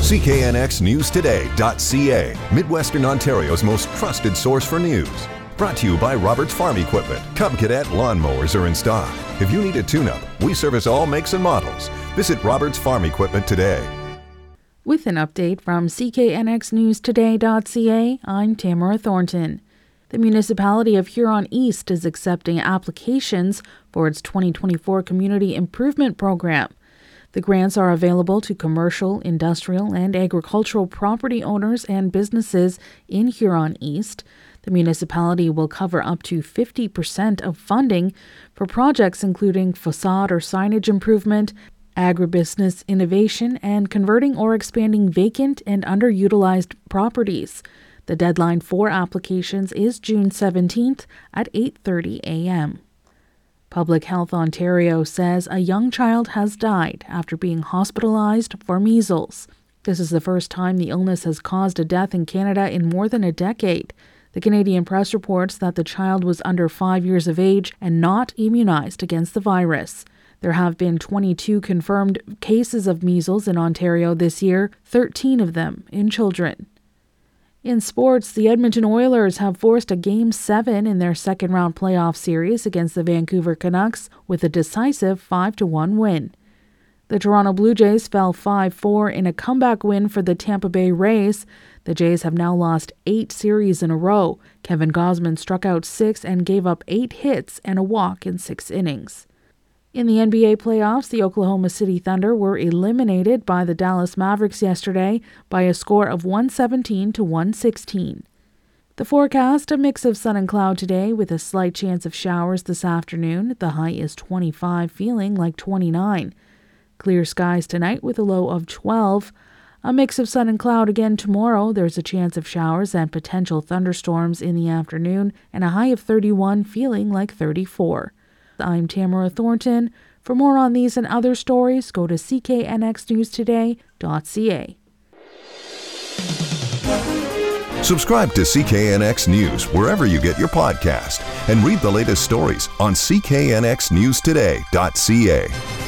CKNXNewsToday.ca, Midwestern Ontario's most trusted source for news. Brought to you by Roberts Farm Equipment. Cub Cadet lawnmowers are in stock. If you need a tune-up, we service all makes and models. Visit Roberts Farm Equipment today. With an update from CKNXNewsToday.ca, I'm Tamara Thornton. The municipality of Huron East is accepting applications for its 2024 Community Improvement Program. The grants are available to commercial, industrial, and agricultural property owners and businesses in Huron East. The municipality will cover up to 50% of funding for projects including facade or signage improvement, agribusiness innovation, and converting or expanding vacant and underutilized properties. The deadline for applications is June 17th at 8:30 a.m. Public Health Ontario says a young child has died after being hospitalized for measles. This is the first time the illness has caused a death in Canada in more than a decade. The Canadian Press reports that the child was under 5 years of age and not immunized against the virus. There have been 22 confirmed cases of measles in Ontario this year, 13 of them in children. In sports, the Edmonton Oilers have forced a Game 7 in their second-round playoff series against the Vancouver Canucks with a decisive 5-1 win. The Toronto Blue Jays fell 5-4 in a comeback win for the Tampa Bay Rays. The Jays have now lost 8 series in a row. Kevin Gausman struck out 6 and gave up 8 hits and a walk in 6 innings. In the NBA playoffs, the Oklahoma City Thunder were eliminated by the Dallas Mavericks yesterday by a score of 117-116. The forecast, a mix of sun and cloud today with a slight chance of showers this afternoon. The high is 25, feeling like 29. Clear skies tonight with a low of 12. A mix of sun and cloud again tomorrow. There's a chance of showers and potential thunderstorms in the afternoon and a high of 31, feeling like 34. I'm Tamara Thornton. For more on these and other stories, go to CKNXNewsToday.ca. Subscribe to CKNX News wherever you get your podcast and read the latest stories on CKNXNewsToday.ca.